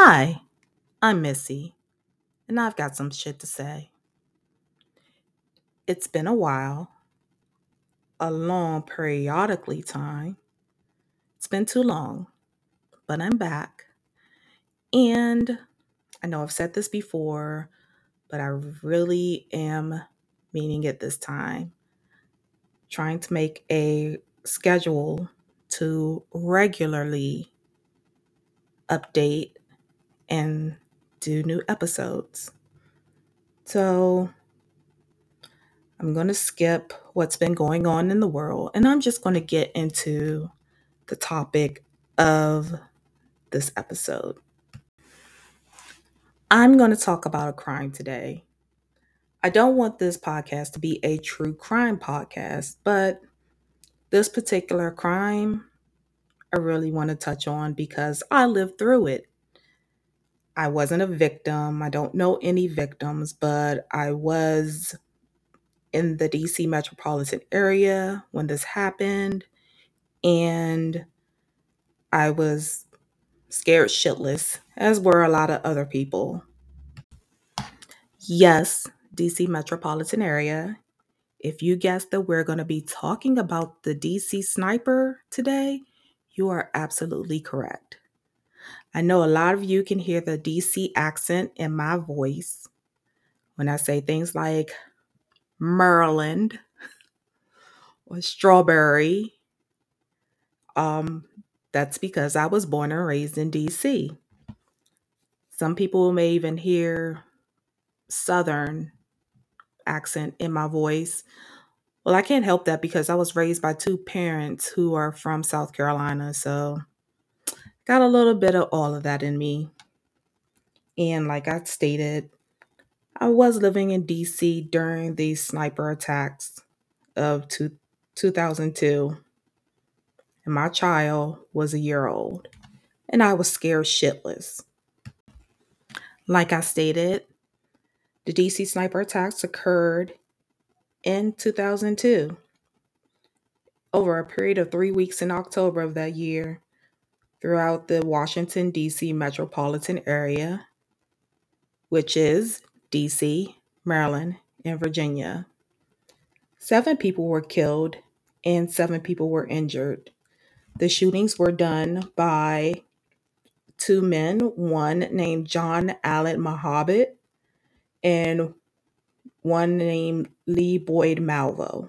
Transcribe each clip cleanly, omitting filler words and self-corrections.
Hi, I'm Missy, and I've got some shit to say. It's been a while, a long periodically time. It's been too long, but I'm back. And I know I've said this before, but I really am meaning it this time. Trying to make a schedule to regularly update and do new episodes. So I'm going to skip what's been going on in the world and I'm just going to get into the topic of this episode. I'm going to talk about a crime today. I don't want this podcast to be a true crime podcast, but this particular crime I really want to touch on because I lived through it. I wasn't a victim. I don't know any victims, but I was in the DC metropolitan area when this happened. And I was scared shitless, as were a lot of other people. Yes, DC metropolitan area. If you guessed that we're going to be talking about the DC sniper today, you are absolutely correct. I know a lot of you can hear the DC accent in my voice when I say things like Maryland or strawberry. Um, that's because I was born and raised in DC. Some people may even hear Southern accent in my voice. Well, I can't help that because I was raised by two parents who are from South Carolina. So got a little bit of all of that in me. And like I stated, I was living in DC during the sniper attacks of 2002. And my child was a year old. And I was scared shitless. Like I stated, the DC sniper attacks occurred in 2002. Over a period of 3 weeks in October of that year, throughout the Washington, D.C. metropolitan area, which is D.C., Maryland, and Virginia. 7 people were killed and 7 people were injured. The shootings were done by two men, one named John Allen Muhammad and one named Lee Boyd Malvo.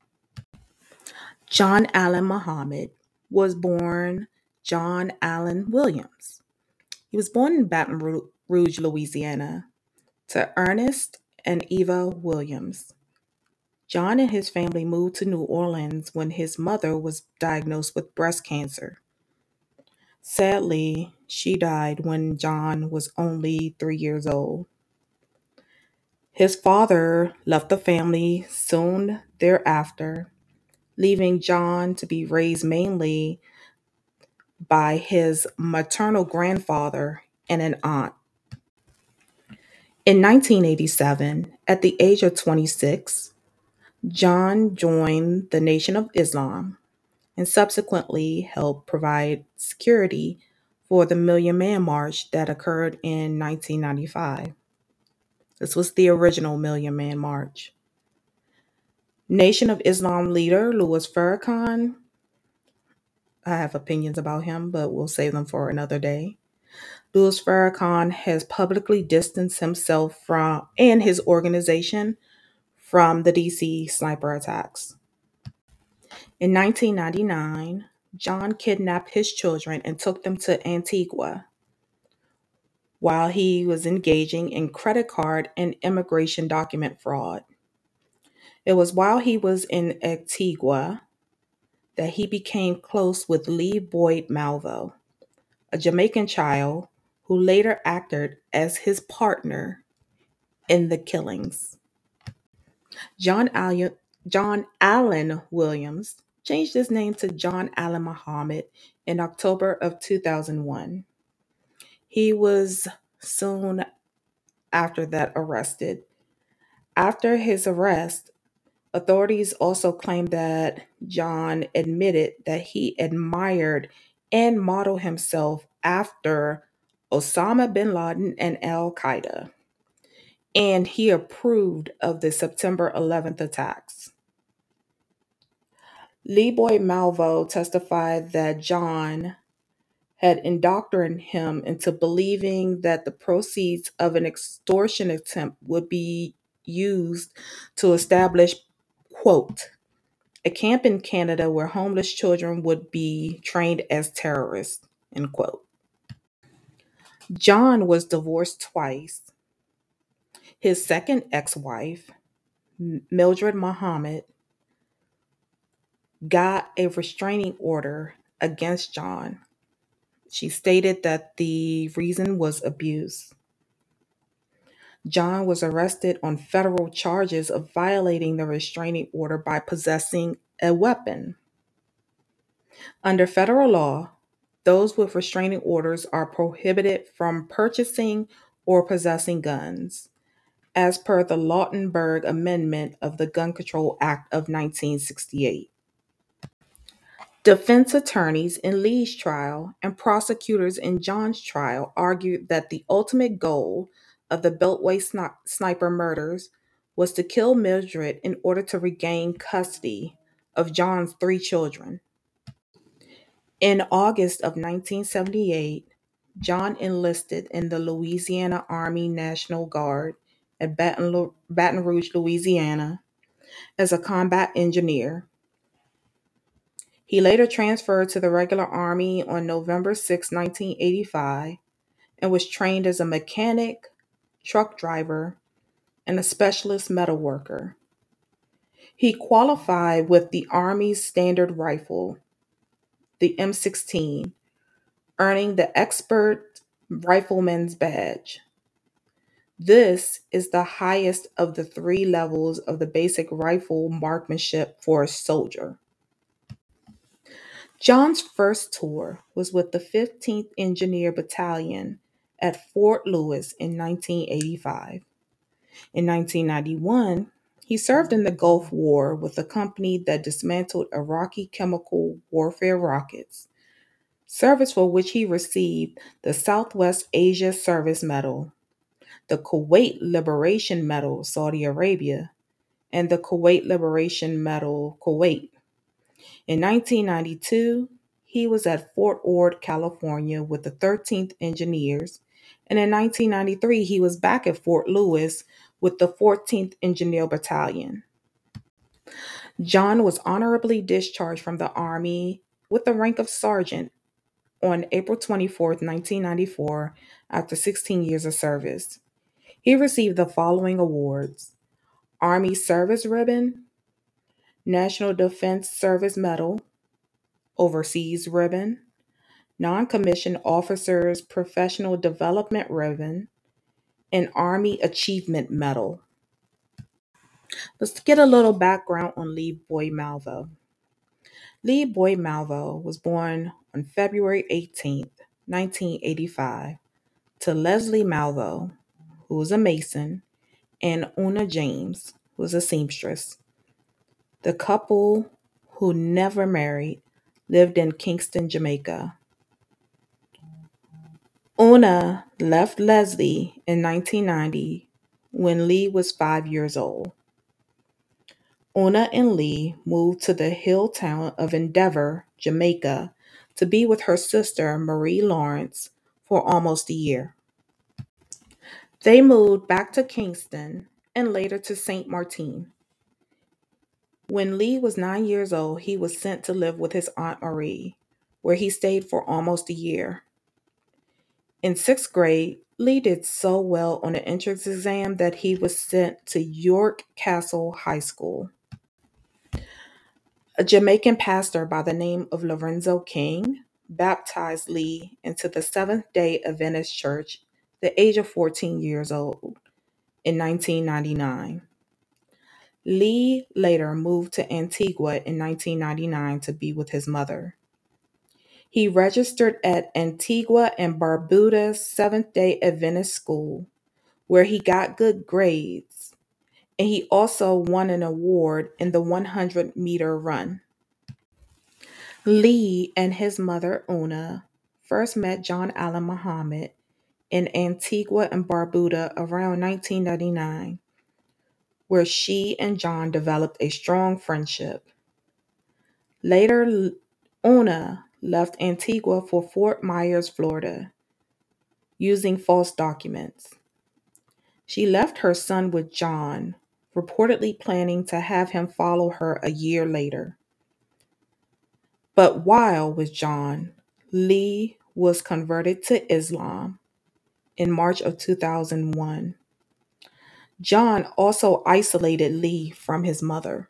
John Allen Muhammad was born John Allen Williams. He was born in Baton Rouge, Louisiana, to Ernest and Eva Williams. John and his family moved to New Orleans when his mother was diagnosed with breast cancer. Sadly, she died when John was only 3 years old. His father left the family soon thereafter, leaving John to be raised mainly by his maternal grandfather and an aunt. In 1987, at the age of 26, John joined the Nation of Islam and subsequently helped provide security for the Million Man March that occurred in 1995. This was the original Million Man March. Nation of Islam leader Louis Farrakhan, I have opinions about him, but we'll save them for another day. Louis Farrakhan has publicly distanced himself from and his organization from the DC sniper attacks. In 1999, John kidnapped his children and took them to Antigua while he was engaging in credit card and immigration document fraud. It was while he was in Antigua that he became close with Lee Boyd Malvo, a Jamaican child who later acted as his partner in the killings. John Allen, John Allen Williams changed his name to John Allen Muhammad in October of 2001. He was soon after that arrested. After his arrest, authorities also claimed that John admitted that he admired and modeled himself after Osama bin Laden and Al Qaeda, and he approved of the September 11th attacks. Lee Boy Malvo testified that John had indoctrinated him into believing that the proceeds of an extortion attempt would be used to establish, quote, a camp in Canada where homeless children would be trained as terrorists, end quote. John was divorced twice. His second ex wife, Mildred Muhammad, got a restraining order against John. She stated that the reason was abuse. John was arrested on federal charges of violating the restraining order by possessing a weapon. Under federal law, those with restraining orders are prohibited from purchasing or possessing guns, as per the Lautenberg Amendment of the Gun Control Act of 1968. Defense attorneys in Lee's trial and prosecutors in John's trial argued that the ultimate goal of the Beltway sniper murders was to kill Mildred in order to regain custody of John's three children. In August of 1978, John enlisted in the Louisiana Army National Guard at Baton Rouge, Louisiana, as a combat engineer. He later transferred to the regular Army on November 6, 1985, and was trained as a mechanic, truck driver, and a specialist metal worker. He qualified with the Army's standard rifle, the M16, earning the Expert Rifleman's Badge. This is the highest of the three levels of the basic rifle marksmanship for a soldier. John's first tour was with the 15th Engineer Battalion at Fort Lewis in 1985. In 1991, he served in the Gulf War with a company that dismantled Iraqi chemical warfare rockets, service for which he received the Southwest Asia Service Medal, the Kuwait Liberation Medal, Saudi Arabia, and the Kuwait Liberation Medal, Kuwait. In 1992, he was at Fort Ord, California with the 13th Engineers, and in 1993, he was back at Fort Lewis with the 14th Engineer Battalion. John was honorably discharged from the Army with the rank of sergeant on April 24, 1994, after 16 years of service. He received the following awards: Army Service Ribbon, National Defense Service Medal, Overseas Ribbon, Non-Commissioned Officers Professional Development Ribbon, and Army Achievement Medal. Let's get a little background on Lee Boy Malvo. Lee Boy Malvo was born on February 18th, 1985, to Leslie Malvo, who was a Mason, and Una James, who was a seamstress. The couple, who never married, lived in Kingston, Jamaica. Una left Leslie in 1990 when Lee was 5 years old. Una and Lee moved to the hill town of Endeavour, Jamaica, to be with her sister Marie Lawrence for almost a year. They moved back to Kingston and later to St. Martin. When Lee was 9 years old, he was sent to live with his Aunt Marie, where he stayed for almost a year. In sixth grade, Lee did so well on the entrance exam that he was sent to York Castle High School. A Jamaican pastor by the name of Lorenzo King baptized Lee into the Seventh-day Adventist Church at the age of 14 years old in 1999. Lee later moved to Antigua in 1999 to be with his mother. He registered at Antigua and Barbuda Seventh-day Adventist School, where he got good grades, and he also won an award in the 100-meter run. Lee and his mother Una first met John Allen Muhammad in Antigua and Barbuda around 1999, where she and John developed a strong friendship. Later, Una left Antigua for Fort Myers, Florida, using false documents. She left her son with John, reportedly planning to have him follow her a year later. But while with John, Lee was converted to Islam in March of 2001. John also isolated Lee from his mother.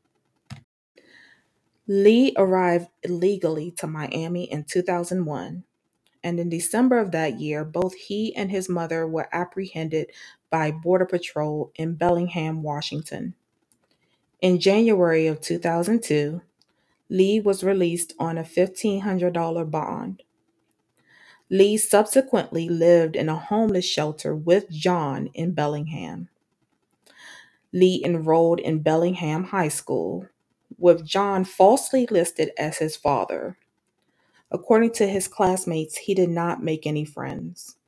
Lee arrived illegally to Miami in 2001, and in December of that year, both he and his mother were apprehended by Border Patrol in Bellingham, Washington. In January of 2002, Lee was released on a $1,500 bond. Lee subsequently lived in a homeless shelter with John in Bellingham. Lee enrolled in Bellingham High School, with John falsely listed as his father. According to his classmates, he did not make any friends.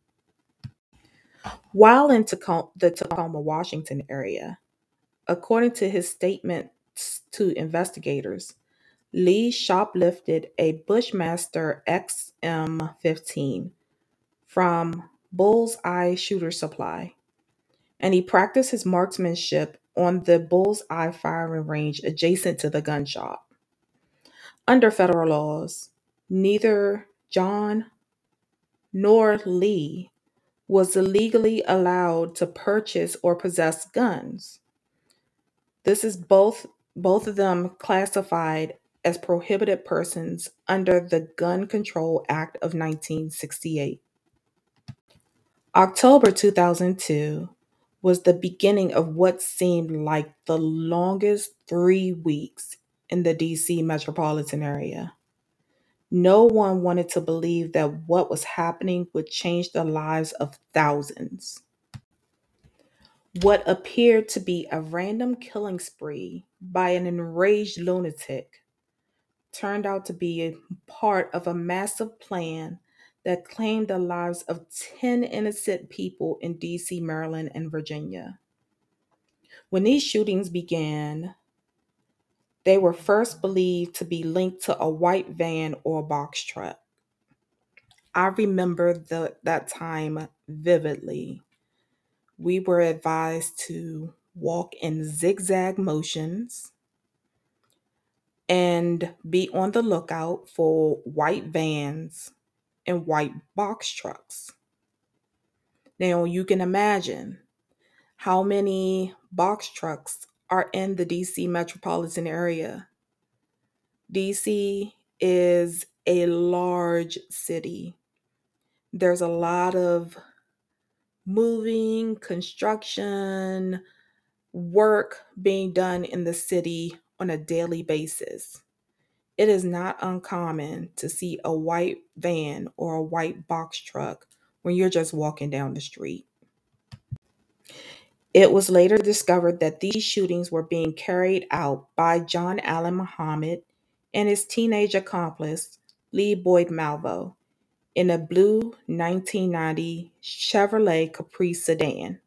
While in the Tacoma, Washington area, according to his statements to investigators, Lee shoplifted a Bushmaster XM15 from Bullseye Shooter Supply, and he practiced his marksmanship on the Bullseye firing range adjacent to the gun shop. Under federal laws, neither John nor Lee was legally allowed to purchase or possess guns. This is both of them classified as prohibited persons under the Gun Control Act of 1968. October 2002 was the beginning of what seemed like the longest 3 weeks in the DC metropolitan area. No one wanted to believe that what was happening would change the lives of thousands. What appeared to be a random killing spree by an enraged lunatic turned out to be a part of a massive plan that claimed the lives of 10 innocent people in DC, Maryland, and Virginia. When these shootings began, they were first believed to be linked to a white van or box truck. I remember that time vividly. We were advised to walk in zigzag motions and be on the lookout for white vans and white box trucks. Now, you can imagine how many box trucks are in the DC metropolitan area. DC is a large city. There's a lot of moving, construction, work being done in the city on a daily basis. It is not uncommon to see a white van or a white box truck when you're just walking down the street. It was later discovered that these shootings were being carried out by John Allen Muhammad and his teenage accomplice, Lee Boyd Malvo, in a blue 1990 Chevrolet Caprice sedan.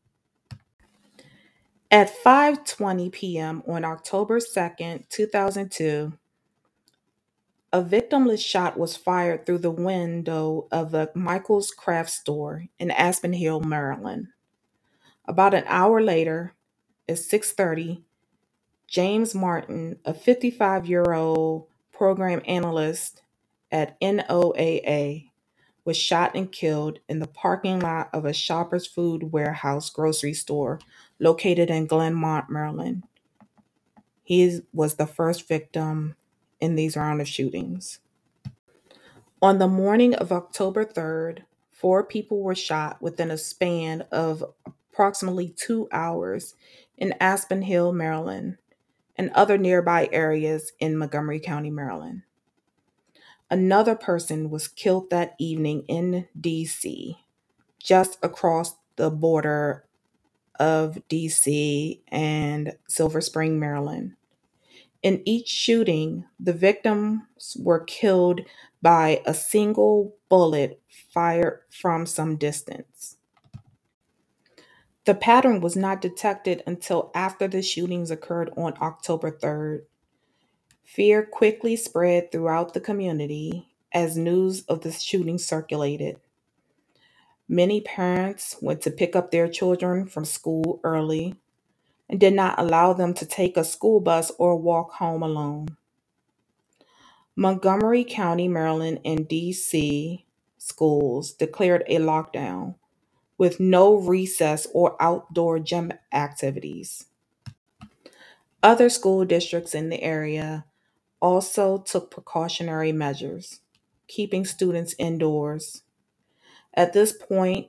At 5:20 p.m. on October 2nd, 2002, a victimless shot was fired through the window of the Michael's Craft Store in Aspen Hill, Maryland. About an hour later, at 6:30, James Martin, a 55-year-old program analyst at NOAA, was shot and killed in the parking lot of a Shoppers Food Warehouse grocery store located in Glenmont, Maryland. He was the first victim in these round of shootings. On the morning of October 3rd, 4 people were shot within a span of approximately 2 hours in Aspen Hill, Maryland, and other nearby areas in Montgomery County, Maryland. Another person was killed that evening in DC, just across the border of DC and Silver Spring, Maryland. In each shooting, the victims were killed by a single bullet fired from some distance. The pattern was not detected until after the shootings occurred on October 3rd. Fear quickly spread throughout the community as news of the shooting circulated. Many parents went to pick up their children from school early and did not allow them to take a school bus or walk home alone. Montgomery County, Maryland, and D.C. schools declared a lockdown with no recess or outdoor gym activities. Other school districts in the area also took precautionary measures, keeping students indoors. At this point,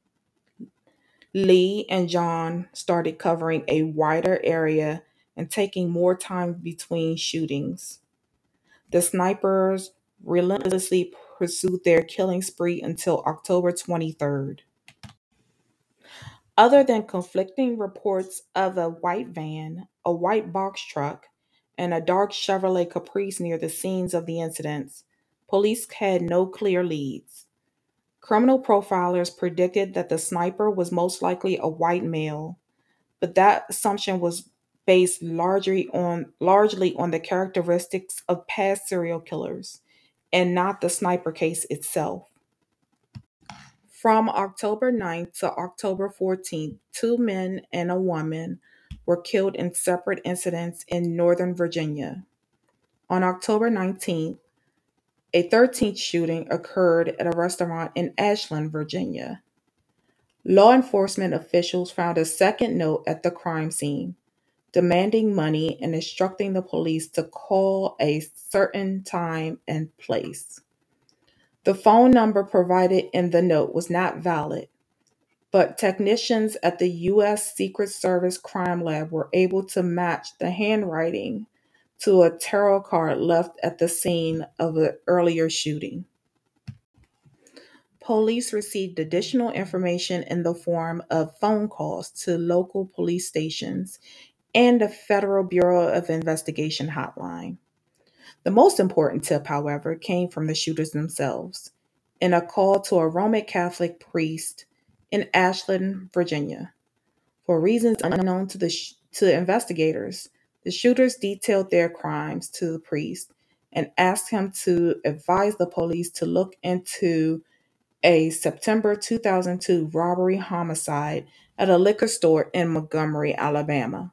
Lee and John started covering a wider area and taking more time between shootings. The snipers relentlessly pursued their killing spree until October 23rd. Other than conflicting reports of a white van, a white box truck, and a dark Chevrolet Caprice near the scenes of the incidents, police had no clear leads. Criminal profilers predicted that the sniper was most likely a white male, but that assumption was based largely on the characteristics of past serial killers and not the sniper case itself. From October 9th to October 14th, two men and a woman were killed in separate incidents in Northern Virginia. On October 19th, a 13th shooting occurred at a restaurant in Ashland, Virginia. Law enforcement officials found a second note at the crime scene, demanding money and instructing the police to call a certain time and place. The phone number provided in the note was not valid, but technicians at the U.S. Secret Service Crime Lab were able to match the handwriting to a tarot card left at the scene of an earlier shooting. Police received additional information in the form of phone calls to local police stations and the Federal Bureau of Investigation hotline. The most important tip, however, came from the shooters themselves in a call to a Roman Catholic priest in Ashland, Virginia. For reasons unknown to investigators, the shooters detailed their crimes to the priest and asked him to advise the police to look into a September 2002 robbery homicide at a liquor store in Montgomery, Alabama.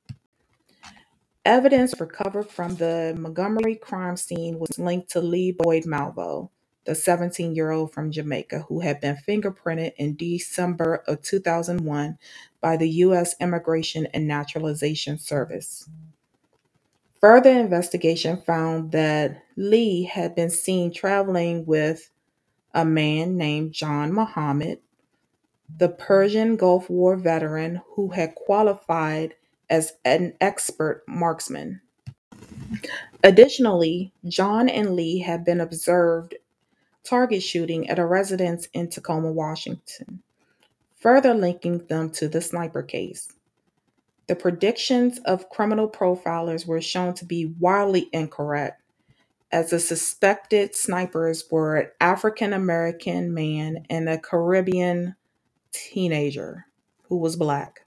Evidence recovered from the Montgomery crime scene was linked to Lee Boyd Malvo, the 17-year-old from Jamaica who had been fingerprinted in December of 2001 by the U.S. Immigration and Naturalization Service. Further investigation found that Lee had been seen traveling with a man named John Muhammad, the Persian Gulf War veteran who had qualified as an expert marksman. Additionally, John and Lee had been observed target shooting at a residence in Tacoma, Washington, further linking them to the sniper case. The predictions of criminal profilers were shown to be wildly incorrect, as the suspected snipers were an African American man and a Caribbean teenager who was black.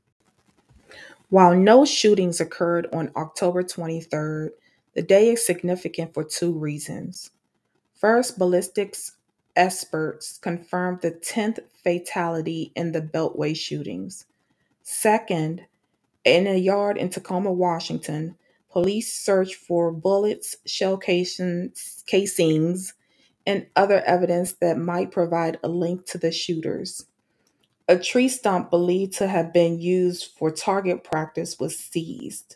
While no shootings occurred on October 23rd, the day is significant for two reasons. First, ballistics experts confirmed the 10th fatality in the Beltway shootings. Second, in a yard in Tacoma, Washington, police searched for bullets, casings, and other evidence that might provide a link to the shooters. A tree stump believed to have been used for target practice was seized.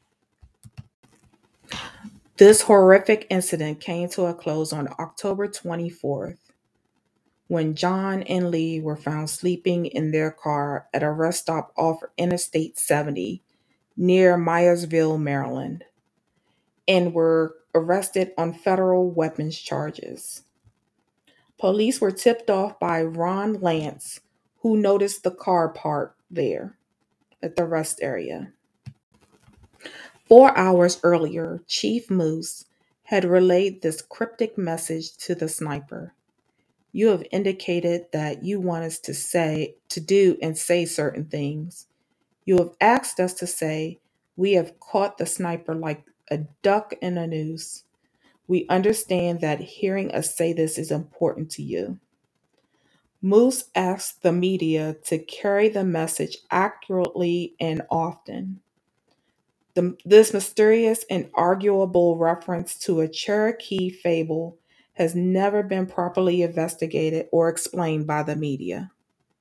This horrific incident came to a close on October 24th when John and Lee were found sleeping in their car at a rest stop off Interstate 70 near Myersville, Maryland, and were arrested on federal weapons charges. Police were tipped off by Ron Lance, who noticed the car parked there at the rest area. 4 hours earlier, Chief Moose had relayed this cryptic message to the sniper. You have indicated that you want us to do and say certain things. You have asked us to say, we have caught the sniper like a duck in a noose. We understand that hearing us say this is important to you. Moose asked the media to carry the message accurately and often. This mysterious and arguable reference to a Cherokee fable has never been properly investigated or explained by the media.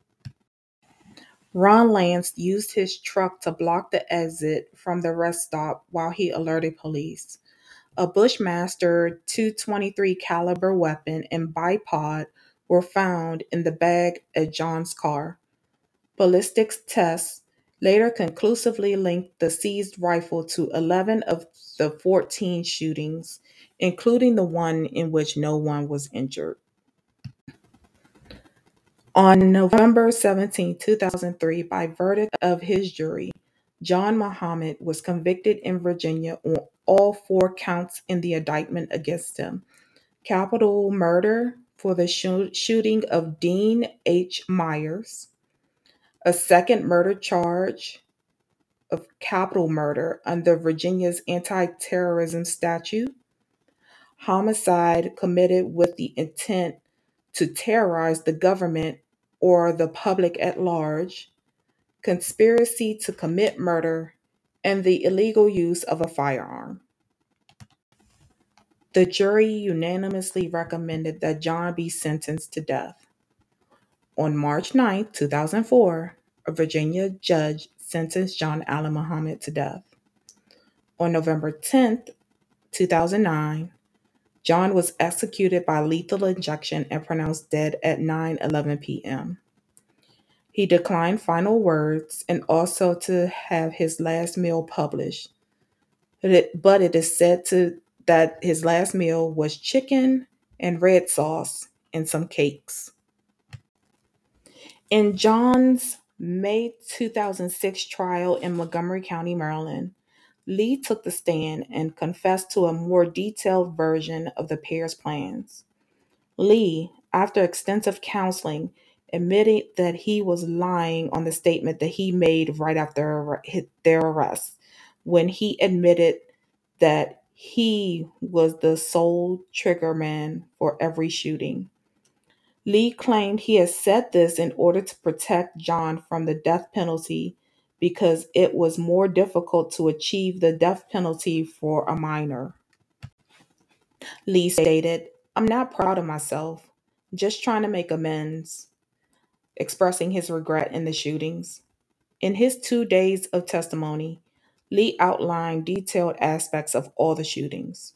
Ron Lance used his truck to block the exit from the rest stop while he alerted police. A Bushmaster 223 caliber weapon and bipod were found in the bag at John's car. Ballistics tests later conclusively linked the seized rifle to 11 of the 14 shootings, including the one in which no one was injured. On November 17, 2003, by verdict of his jury, John Muhammad was convicted in Virginia on all four counts in the indictment against him: capital murder for the shooting of Dean H. Myers, a second murder charge of capital murder under Virginia's anti-terrorism statute, homicide committed with the intent to terrorize the government or the public at large, conspiracy to commit murder, and the illegal use of a firearm. The jury unanimously recommended that John be sentenced to death. On March 9, 2004, a Virginia judge sentenced John Allen Muhammad to death. On November 10th, 2009, John was executed by lethal injection and pronounced dead at 9:11 p.m. He declined final words and also to have his last meal published. But it is said that his last meal was chicken and red sauce and some cakes. In John's May 2006 trial in Montgomery County, Maryland, Lee took the stand and confessed to a more detailed version of the pair's plans. Lee, after extensive counseling, admitted that he was lying on the statement that he made right after their arrest, when he admitted that he was the sole triggerman for every shooting. Lee claimed he had said this in order to protect John from the death penalty because it was more difficult to achieve the death penalty for a minor. Lee stated, "I'm not proud of myself, just trying to make amends," expressing his regret in the shootings. In his 2 days of testimony, Lee outlined detailed aspects of all the shootings.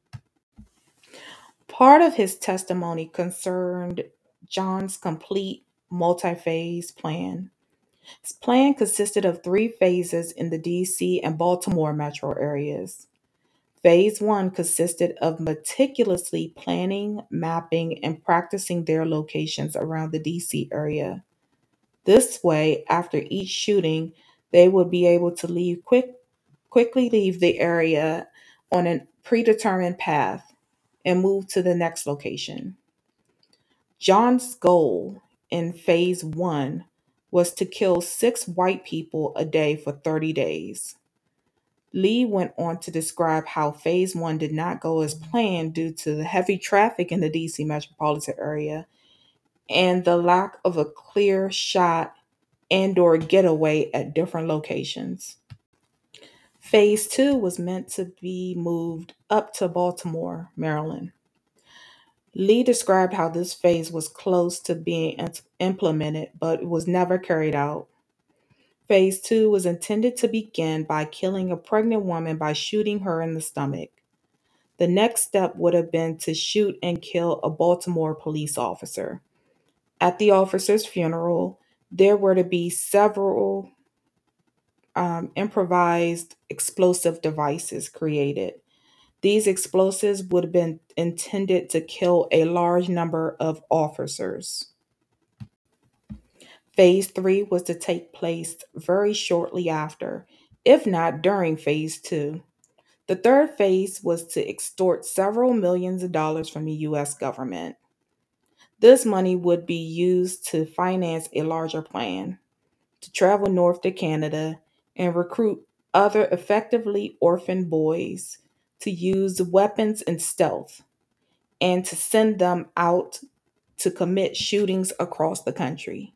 Part of his testimony concerned John's complete multi-phase plan. His plan consisted of 3 phases in the DC and Baltimore metro areas. Phase 1 consisted of meticulously planning, mapping, and practicing their locations around the DC area. This way, after each shooting, they would be able to quickly leave the area on a predetermined path and move to the next location. John's goal in phase 1 was to kill 6 white people a day for 30 days. Lee went on to describe how phase 1 did not go as planned due to the heavy traffic in the DC metropolitan area and the lack of a clear shot and or getaway at different locations. Phase 2 was meant to be moved up to Baltimore, Maryland. Lee described how this phase was close to being implemented, but it was never carried out. Phase 2 was intended to begin by killing a pregnant woman by shooting her in the stomach. The next step would have been to shoot and kill a Baltimore police officer. At the officer's funeral, there were to be several improvised explosive devices created. These explosives would have been intended to kill a large number of officers. Phase 3 was to take place very shortly after. if not during phase two. The third phase was to extort several millions of dollars from the US government. This money would be used to finance a larger plan to travel north to Canada and recruit other effectively orphaned boys to use weapons and stealth and to send them out to commit shootings across the country.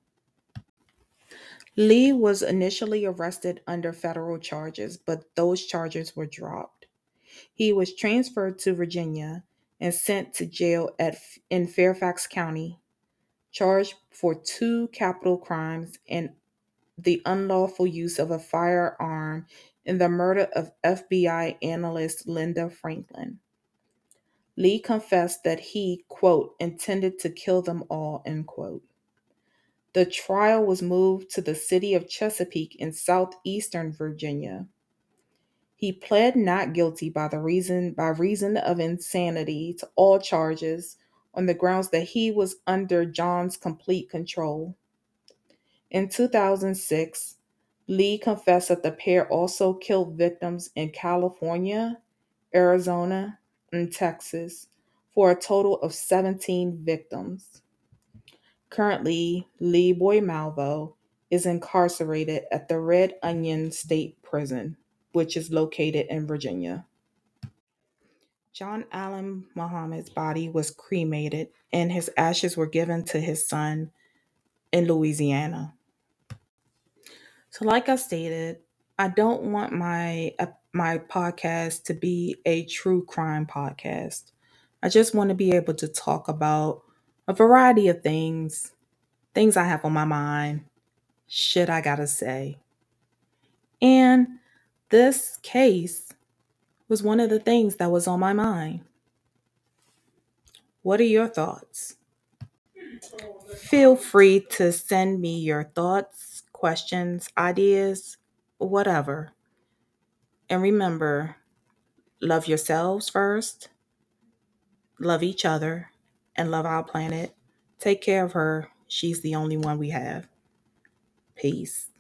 Lee was initially arrested under federal charges, but those charges were dropped. He was transferred to Virginia and sent to jail in Fairfax County, charged for two capital crimes and the unlawful use of a firearm in the murder of FBI analyst Linda Franklin. Lee confessed that he, quote, intended to kill them all, end quote. The trial was moved to the city of Chesapeake in southeastern Virginia. He pled not guilty by reason of insanity to all charges on the grounds that he was under John's complete control. In 2006, Lee confessed that the pair also killed victims in California, Arizona, and Texas for a total of 17 victims. Currently, Lee Boy Malvo is incarcerated at the Red Onion State Prison, which is located in Virginia. John Allen Muhammad's body was cremated and his ashes were given to his son in Louisiana. So, like I stated, I don't want my podcast to be a true crime podcast. I just want to be able to talk about a variety of things I have on my mind, shit I gotta say. And this case was one of the things that was on my mind. What are your thoughts? Feel free to send me your thoughts, questions, ideas, whatever. And remember, love yourselves first, love each other, and love our planet. Take care of her. She's the only one we have. Peace.